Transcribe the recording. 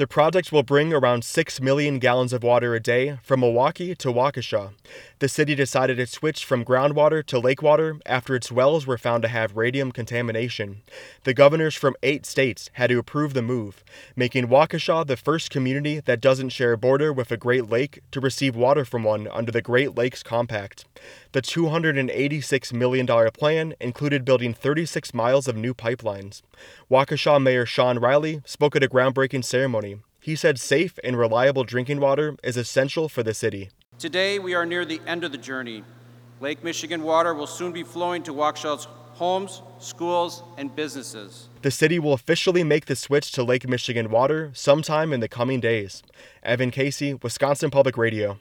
The project will bring around 6 million gallons of water a day from Milwaukee to Waukesha. The city decided to switch from groundwater to lake water after its wells were found to have radium contamination. The governors from 8 states had to approve the move, making Waukesha the first community that doesn't share a border with a Great Lake to receive water from one under the Great Lakes Compact. The $286 million plan included building 36 miles of new pipelines. Waukesha Mayor Sean Riley spoke at a groundbreaking ceremony. He said safe and reliable drinking water is essential for the city. Today, we are near the end of the journey. Lake Michigan water will soon be flowing to Waukesha's homes, schools, and businesses. The city will officially make the switch to Lake Michigan water sometime in the coming days. Evan Casey, Wisconsin Public Radio.